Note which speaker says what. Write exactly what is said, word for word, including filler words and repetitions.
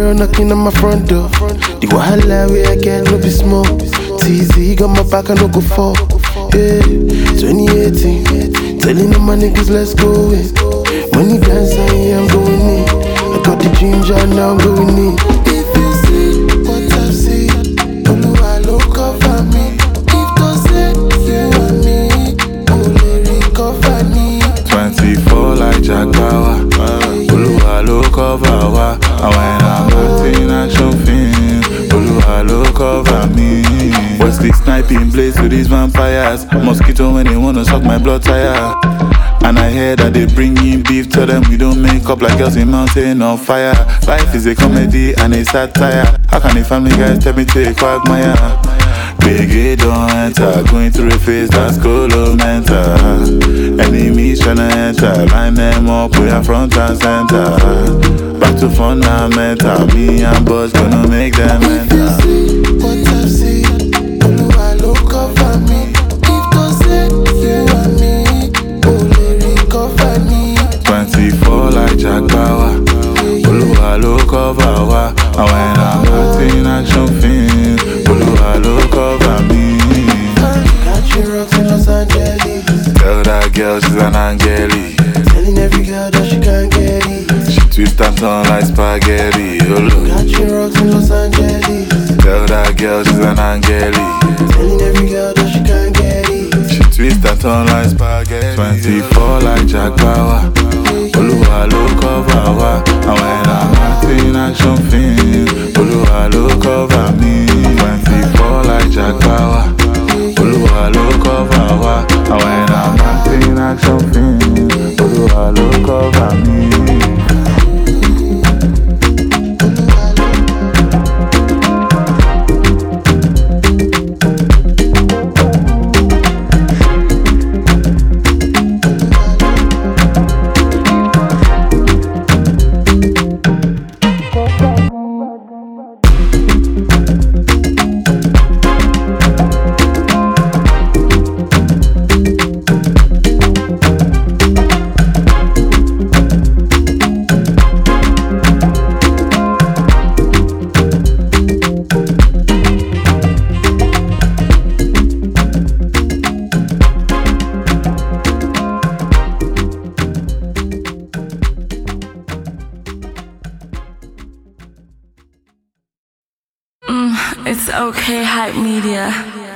Speaker 1: girl knocking on my front door. The wahala way I get no be small. T Z got my back, I no go fall. Yeah, twenty eighteen, telling all my niggas let's go in. Money dance, I am going in. I got the ginger, now I'm going in. If you see what I see, Oluwa lo cover me. If don't say you and me, only recover me.
Speaker 2: twenty-four like Jack Bauer, Oluwa lo cover wa. And when I'm acting action film, Oluwa lo cover me. Wesley sniping blaze to these vampires. Mosquito when they wanna suck my blood tire. And I hear that they bring in beef. Tell them we don't make up like girls in mountain on fire. Life is a comedy and a satire. How can the family guys tell me to a quagmire? Big don't enter, going through a phase that's colo mental. Enemies tryna enter, line them up, we are front and center. Back to fundamental, me and boss gonna make them enter.
Speaker 1: If you see what I see, Oluwa lo cover me. If don't say you and me, only recover me.
Speaker 2: twenty-four like Jack Bauer, Oluwa lo cover wa. And when I'm acting action film, Oluwa lo cover me.
Speaker 1: Catching rocks in Los Angeles.
Speaker 2: Tell that girl she's an angelic.
Speaker 1: Telling every girl that she can't get it.
Speaker 2: She twist and turn like spaghetti. Oh, look.
Speaker 1: Catching rocks in Los Angeles.
Speaker 2: Tell that girl she's an angelic.
Speaker 1: Telling every girl that she can't get it.
Speaker 2: She twist and turn like spaghetti. twenty-four like Jack Bauer, Oluwa lo cover wa. And when I'm acting action film, Oluwa lo cover me. twenty-four like Jack Bauer, Oluwa lo cover wa. And when I'm acting action film, Oluwa lo cover me.
Speaker 3: It's okay, Hype Media.